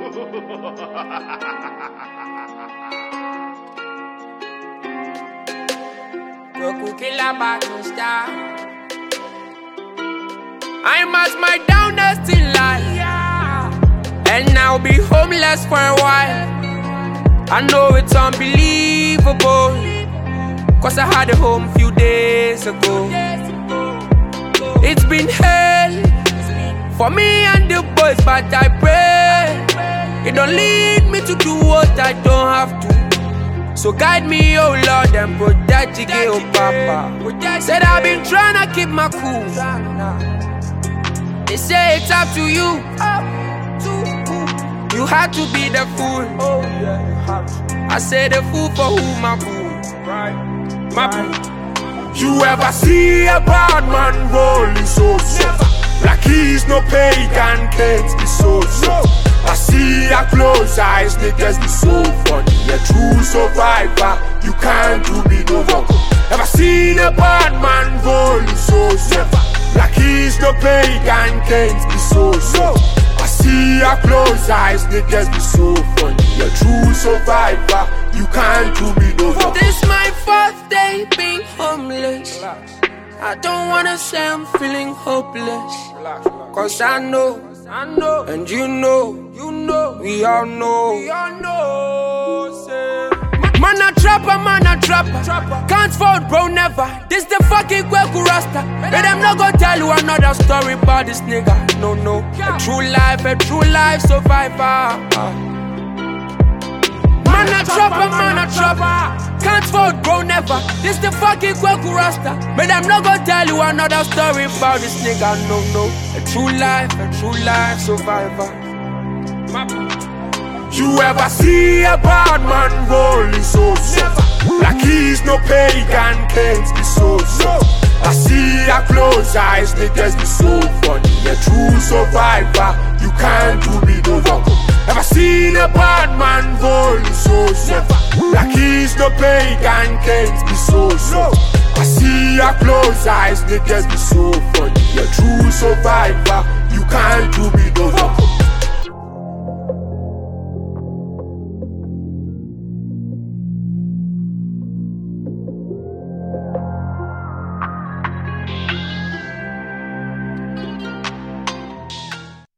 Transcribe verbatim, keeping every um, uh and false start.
Roku killer battle star. I must my downest in life, and now be homeless for a while. I know it's unbelievable, cause I had a home few days ago. It's been hell for me and the boys, but I pray it don't lead me to do what I don't have to. So guide me, oh Lord, and protect the gay, oh Papa. Said I've been trying to keep my cool. They say it's up to you. You had to be the fool. I say the fool for who, my fool. My fool. You ever see a bad man rolling so so? Like he's no pagan, can't be so so. I see your close eyes, niggas be so funny. A true survivor, you can't do me no wrong. Ever seen a bad man rolling so so? Like he's no pagan, can't be so so. I see your close eyes, niggas be so funny. A true survivor, you can't do me no wrong. This my fourth day being homeless. I don't wanna say I'm feeling hopeless, cause I know, I know, and you know, you know, we all know, we all know, say. Man a trapper, man a trapper, can't fold bro never. This the fucking Kweku Rasta. But them not gonna tell you another story about this nigga. No, no, a true life, a true life survivor. Man a trapper, man a trapper, can't fold bro never. This the fucking Kweku Rasta. But I'm not gonna tell you another story about this nigga. No, no, a true life, a true life survivor. You ever see a bad man rolling so so? Like he's no pagan, can't be so so. I see your close eyes, niggas be so funny. A true survivor, you can't do me no wrong. Ever seen a bad man rolling so so? Like he's no pagan, can't be so so. I see your close eyes, niggas be so funny. A true survivor, you can't do me no wrong.